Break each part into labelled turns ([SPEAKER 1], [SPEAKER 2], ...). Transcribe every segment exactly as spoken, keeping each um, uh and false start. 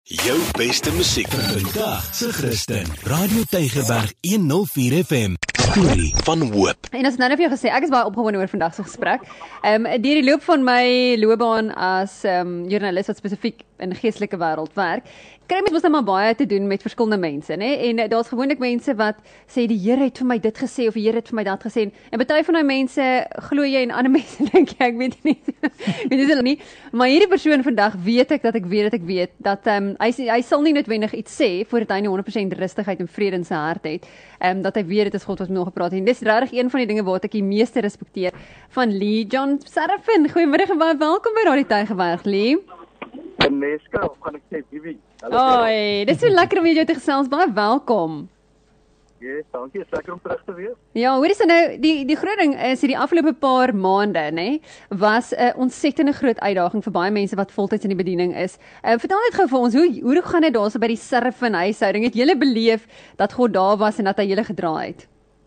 [SPEAKER 1] Jou beste musiek vandag se Christen. Radio Tygerberg honderd vier F M. Storie van hoop.
[SPEAKER 2] En as ek nou net vir jou gesê, ek is baie opgewonde oor vandag se gesprek. Ehm um, deur die loop van my loopbaan as ehm um, joernalis wat spesifiek in die geestelike wêreld werk, kry mens mos nou maar baie te doen met verskillende mense, né? En uh, daar's gewoonlik mense wat sê die Here het vir my dit gesê of die Here het vir my dat gesê. En baie van daai mense glo jy en ander mense dink jy, ek weet nie. weet jy hulle nie. Maar hierdie persoon vandag weet ek dat ek weet dat ek weet dat ehm um, hy hy sal nie noodwendig iets sê voordat hy nie honderd persent rustigheid en vrede in sy hart het. Ehm um, dat hy weet dit is God wat met hom gepraat het. En dis regtig een van die dinge wat ek die meeste respekteer van Lee John Serafin. Goeiemôre en baie welkom by Radio Tygerberg, Lee.
[SPEAKER 3] Neska, of gaan ek sê Bibi?
[SPEAKER 2] Oi, dis so lekker om jou te gesels. Baie welkom.
[SPEAKER 3] Ja, dankie, is lekker om terug te wees.
[SPEAKER 2] Ja, hoor eens nou, die die groot ding is hierdie afgelope paar maande, nê, was 'n ontsettende groot uitdaging vir baie mense wat voltyds in die bediening is. Uh, vertel net gou vir ons, hoe hoe gaan dit daarso by die Serafin huishouding? Het julle beleef dat God daar was en dat hy julle gedra het?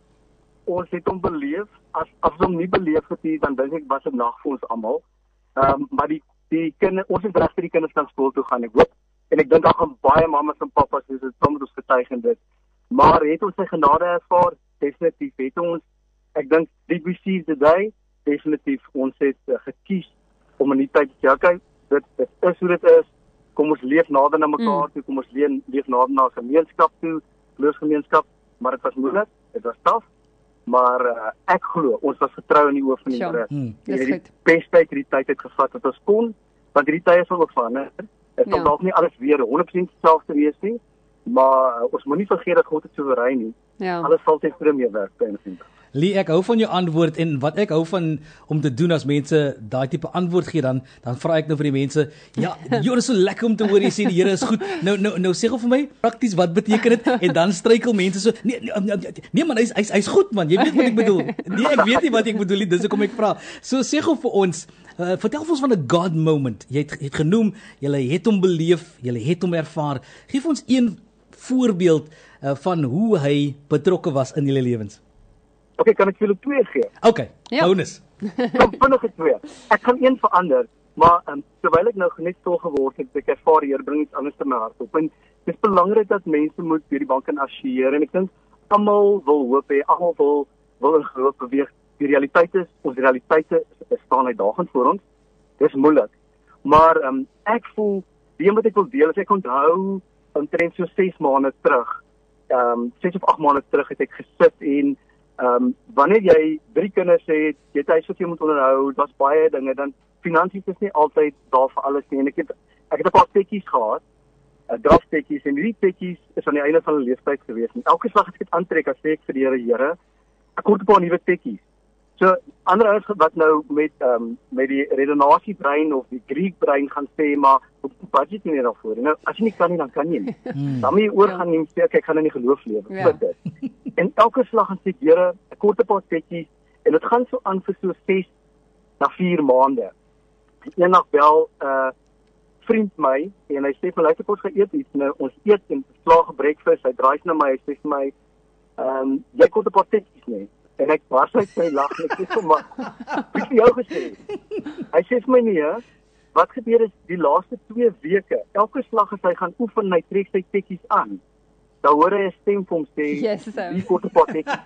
[SPEAKER 3] Ons het hom beleef, as as ons hom nie beleef het nie, dan dink ek was 'n nag vir ons almal. Ehm um, maar die die kinders, ons is reg vir die kinders kan skool toe gaan, ek hoop. En ek dink daar gaan baie mammas en pappas soos dit saam met ons getuig en dit. Maar het ons sy genade ervaar? Definitief het ons. Ek dink did we seize the day? Definitief ons het uh, gekies om in die tyd te sê, okay, dit dit is hoe dit is. Kom ons leef nader na mekaar mm. toe, kom ons leef, leef nader na gemeenskap toe, geloofsgemeenskap, maar dit was moeilik, dit was taaf. Maar uh, ek glo, ons was getrou in die oë van die Here.
[SPEAKER 2] Hmm,
[SPEAKER 3] Dit het die beste uit hierdie tyd uitgevat wat ons kon, want hierdie tye sal ook verander. Dit sal
[SPEAKER 2] ja.
[SPEAKER 3] dalk nie alles weer honderd persent dieselfde wees nie, maar uh, ons moenie vergeet dat God is soewerein nie.
[SPEAKER 2] Ja.
[SPEAKER 3] Alles sal ten goeie meewerk by einde.
[SPEAKER 4] Lee, ek hou van jou antwoord en wat ek hou van om te doen as mense daai tipe antwoord gee, dan dan vra ek nou vir die mense, ja, jy is so lekker om te hoor jy sê die Here is goed. Nou nou nou sê gou vir my prakties wat beteken dit? En dan struikel mense so, nee nee, nee, nee man, hy's hy's hy's goed man. Jy weet wat ek bedoel. Nee, ek weet nie wat ek bedoel nie, dis hoekom ek vra. So sê gou vir ons, uh, vertel vir ons van 'n God moment. Jy het, jy het genoem, jy het hom beleef, jy het hom ervaar. Geef ons een voorbeeld uh, van hoe hy betrokke was in julle lewens.
[SPEAKER 3] Okay, kan ek julle twee gee?
[SPEAKER 4] Okay,
[SPEAKER 2] ja.
[SPEAKER 4] bonus.
[SPEAKER 3] Kom vinnige twee. Ek gaan een verander, maar um, terwyl ek nou net stil geword het, ek ervaar die Here bring iets anders in my hart op. En dit is belangrik dat mense moet hierdie bank kan assosieer en ek dink almal wil hoop hê, almal wil wil in geloof beweeg. Die realiteit is, ons realiteite staan uitdagend voor ons. Dis moeilik. Maar um, ek voel die een wat ek wil deel is ek onthou omtrent so ses maande terug. Ehm um, ses of agt maande terug het ek gesit en Ehm um, wanneer jy drie kinders het, jy het huis wat jy moet onderhou, daar's baie dinge, dan finansies is nie altyd daar vir alles nie. En ek het ek het 'n paar tekkies gehad, 'n draftekkies en hierdie tekkies is aan die einde van hulle lewensyd gewees. En elke slag as ek dit aantrek, dan sê ek vir die Here, Here, ek kort 'n paar nuwe tekkies. So ander ouens wat nou met ehm um, met die redenasie brein of die Greek brein gaan sê, maar op budget nie daarvoor. Nou as jy nie kan nie, dan kan jy nie. Dan moet jy oorgaan en sê ek gaan in die geloof lewe.
[SPEAKER 2] Ja.
[SPEAKER 3] Dit. En elke slag gaan sê Here, 'n kort paar tekkies en dit gaan so aan vir so ses na vier maande. Eendag bel 'n uh, vriend my en hy sê vir my luister kos gaan eet iets. Nou ons eet en slaag breakfast. Hy draai na my, hy sê vir my, ehm um, jy kort 'n paar tekkies nie. En ek bars uit sy lag en ek sê vir my, "Wie het jou gesê?" Hy sê vir my nee, wat gebeur is die laaste twee weke, elke slag as hy gaan oefen, hy trek sy tekkies aan. Dan hoor hy 'n stem vir hom sê,
[SPEAKER 2] Yes,
[SPEAKER 3] "Wie kort 'n paar tekkies?"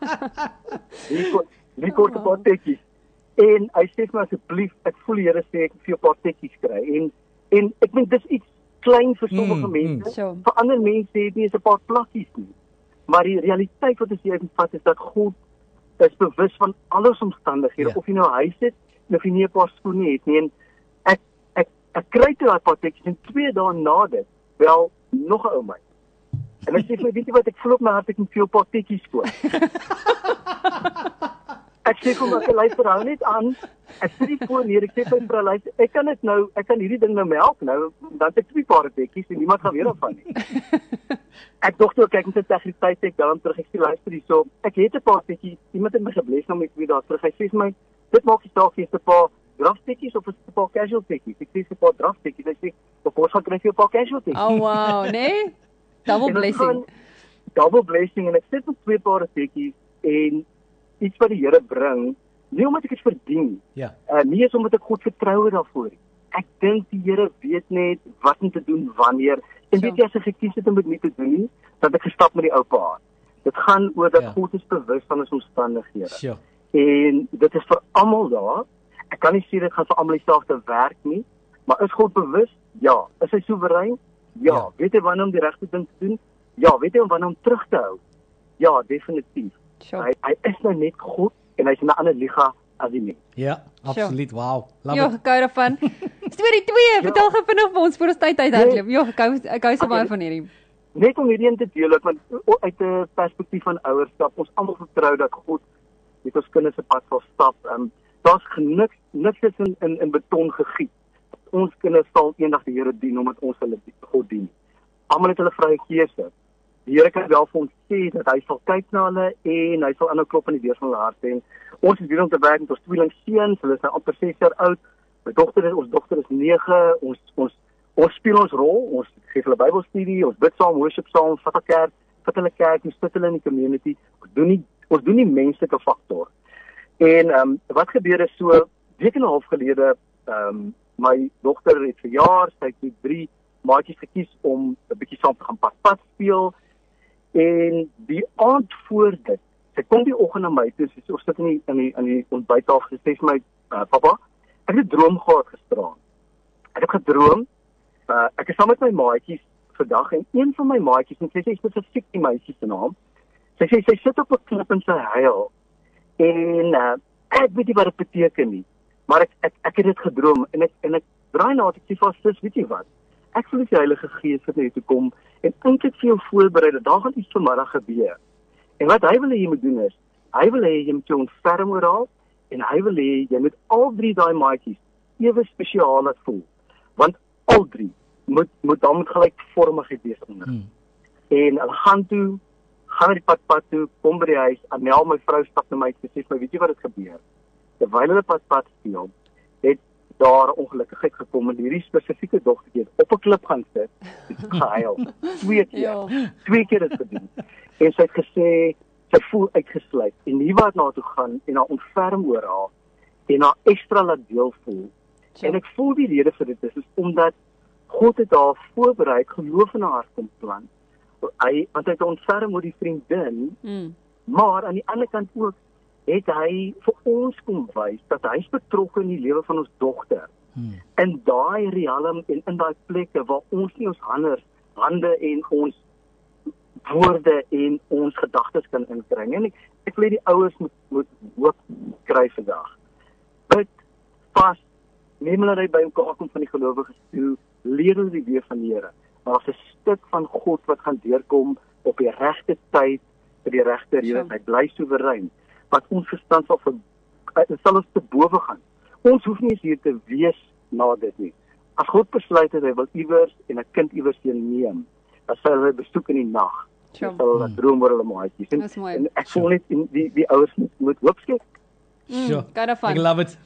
[SPEAKER 3] Wie kort, wie kort 'n paar tekkies? En hy sê vir my asseblief, ek voel die Here sê ek moet vir jou 'n paar tekkies kry. En en ek dink dis iets klein vir sommige
[SPEAKER 4] Mm,
[SPEAKER 3] mense.
[SPEAKER 2] mm. Sure.
[SPEAKER 3] Vir ander mense het nie eens 'n paar plakkies nie. Maar die realiteit wat ons hier uitvat is dat God is bewus van alle omstandighede,
[SPEAKER 4] Ja.
[SPEAKER 3] of jy nou huis het of jy nie 'n paar skoene het nie. En ek ek ek kry toe daai paar tekkies en twee dae na dit wel nog 'n ou my. En hy sê vir my, weet jy wat, ek voel op my hart ek moet vir jou 'n paar tekkies koop. Ek sê kom ek luister hou net aan. Ek sê die voor hier, ek sê vir my luister, ek kan dit nou, ek kan hierdie ding nou melk nou, dan het ek twee paar tekkies en niemand gaan weer daarvan nie. Ek dog toe kyk met integriteit ek dan terug ek sê luister hierso, ek het 'n paar tekkies, iemand het my gebless om ek weer daar terug. Hy sê vir my, dit maak nie saak of jy 'n paar draftekkies of 'n paar casual tekkies. Ek sê 'n paar draftekkies, hy sê, "Op ons gaan kry jy 'n paar casual tekkies."
[SPEAKER 2] Oh wow, nee. Double blessing.
[SPEAKER 3] Double blessing en ek sit met twee paar tekkies en iets wat die Here bring, nie omdat ek dit verdien,
[SPEAKER 4] Ja.
[SPEAKER 3] uh, nie is omdat ek God vertrou daarvoor nie. ek dink die Here weet net wat om te doen wanneer. En weet jy, as ek gekies het om dit nie te doen nie, dat ek gestap met die ou paad. Dit gaan oor dat
[SPEAKER 4] ja.
[SPEAKER 3] God is bewus van ons omstandighede.
[SPEAKER 4] Sure.
[SPEAKER 3] En dit is vir almal daar. Ek kan nie sê dit gaan vir almal dieselfde werk nie, maar is God bewus? Ja. Is hy soewerein? Ja. ja. Weet hy wanneer om die regte ding te doen? Ja. Weet hy wanneer om terug te hou? Ja, definitief.
[SPEAKER 2] Sure.
[SPEAKER 3] Hy hy is nou net God en hy's in 'n ander liga as die mens.
[SPEAKER 4] Ja, absoluut. Wow. Love
[SPEAKER 2] Ja,
[SPEAKER 4] it.
[SPEAKER 2] ek hou daarvan. Storie twee, vertel gou vinnig vir ons voor ons tyd uithardloop. Ja, ek hou ek hou so baie van hierdie.
[SPEAKER 3] Net om hierdie een te deel, want uit 'n perspektief van ouerskap, ons almal vertrou dat God met ons kinders se pad sal stap. Um, Daar's niks niks is in, in in beton gegiet. Ons kinders sal eendag die Here dien omdat ons hulle God dien. Almal het hulle vrye keuse. Die Here kan wel vir ons sê dat hy sal kyk na hulle en hy sal aanhou klop aan die deur van hulle hart en ons is hier om te werk met ons tweelingseuns, hulle is nou amper ses jaar oud. My dogter is ons dogter is nege. Ons ons ons speel ons rol. Ons gee hulle Bybelstudie, ons bid saam, worship saam, vat 'n kerk, vat hulle kerk, ons sit hulle in die community. Ons doen nie ons doen nie menslike faktor. En ehm um, wat gebeur is so week en 'n half gelede, ehm um, my dogter het verjaar, sy het drie maatjies gekies om 'n bietjie saam te gaan pad speel. En die aand voor dit, sy kom die oggend na my toe, sy ons sit in die in die in die ontbyttafel, sy sê vir my, uh, pappa, ek het 'n droom gehad gisteraan. Ek het gedroom, uh, ek is saam met my maatjies vandag en een van my maatjies, en sy sê spesifiek die meisie se naam, sy sê sy sit op 'n klip en sy huil. En uh, ek weet nie wat dit beteken nie, maar ek ek ek het dit gedroom en ek en ek draai na dit sê vas, sis, weet jy wat? Ek voel die Heilige Gees wat na jou toe kom en eintlik vir jou voorberei dat daar gaan iets vanmiddag gebeur. En wat hy wil hê jy moet doen is, hy wil hê jy moet jou ontferm oor haar en hy wil hê jy moet al drie daai maatjies ewe spesiaal laat voel. Want al drie moet moet dan met gelykvormigheid wees onder. Hmm. En hulle gaan toe gaan na die pad pad toe, kom by die huis, Anel, my vrou, stap na my en sê, my, weet jy wat het gebeur? Terwyl hulle pad pad speel, het daar ongelukkigheid gekom en hierdie spesifieke dogtertjie op 'n klip gaan sit, het gehuil. Twee keer.
[SPEAKER 2] Ja.
[SPEAKER 3] Twee keer het gedoen. En sy het gesê, sy voel uitgesluit. En nie wat na toe gaan en haar ontferm oor haar en haar ekstra laat deel voel. Ja. En ek voel die rede vir dit is, is omdat God het haar voorberei, geloof in haar hart kom plant. Hy, want hy het ontferm oor die vriendin, mm. maar aan die ander kant ook, het hy vir ons kom wys, dat hy is betrokke in die lewe van ons dogter. Hmm. In daai realm en in daai plekke waar ons nie ons hande, hande en ons woorde en ons gedagtes kan inkry. En ek, ek wil die ouers moet, moet hoop kry vandag. Bid vas, neem hulle hy by mekaar kom van die gelowiges toe, leer hulle die weer van die Here. Maar as 'n stuk van God wat gaan deurkom op die regte tyd, vir die regte rede, hy bly soewerein. Wat ons verstand sal, vir, sal ons te bowe gaan. Ons hoef nie eens hier te wees na dit nie. As God besluit het, hy wil iewers en 'n kind iewers heen neem, dan sal hy besoek in die nag. Dan sal hulle droom oor hulle maatjies. En, en ek voel net die, die ouers moet, moet hoop skep.
[SPEAKER 2] Mm, sure.
[SPEAKER 4] I love it.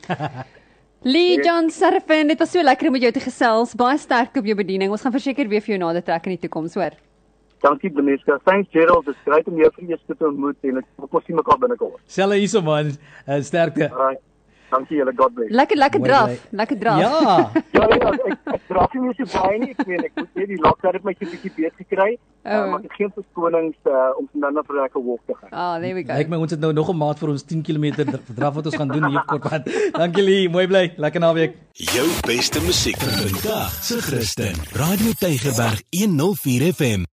[SPEAKER 2] Lee John Serafin, dit was so lekker om met jou te gesels. Baie sterkte op jou bediening. Ons gaan verseker weer vir jou nader trek in die toekoms, hoor.
[SPEAKER 3] Dankie Beneska. Thanks Gerald. Dit is great om jou vir eers te ontmoet en ek hoop ons sien mekaar binnekort.
[SPEAKER 4] Selle hierso man. Uh, sterkte.
[SPEAKER 3] Alright. Dankie julle, God bless.
[SPEAKER 2] Lekker lekker draf. Lekker draf.
[SPEAKER 4] Ja.
[SPEAKER 3] ja, ja, ek ek draf nie so baie nie. Ek weet ek moet net die lockdown het my so 'n bietjie beet gekry. Oh. Uh, maar ek geen verskonings uh, om dan vir 'n lekker walk te gaan.
[SPEAKER 2] Ah, oh, there we go.
[SPEAKER 4] Lyk my ons het nou nog 'n maat vir ons tien kilometer draf wat ons gaan doen hier op Kortpad. Dankie Lee, mooi bly. Lekker naweek.
[SPEAKER 1] Jou beste musiek vir vandag se Christen. Radio Tygerberg honderd vier F M.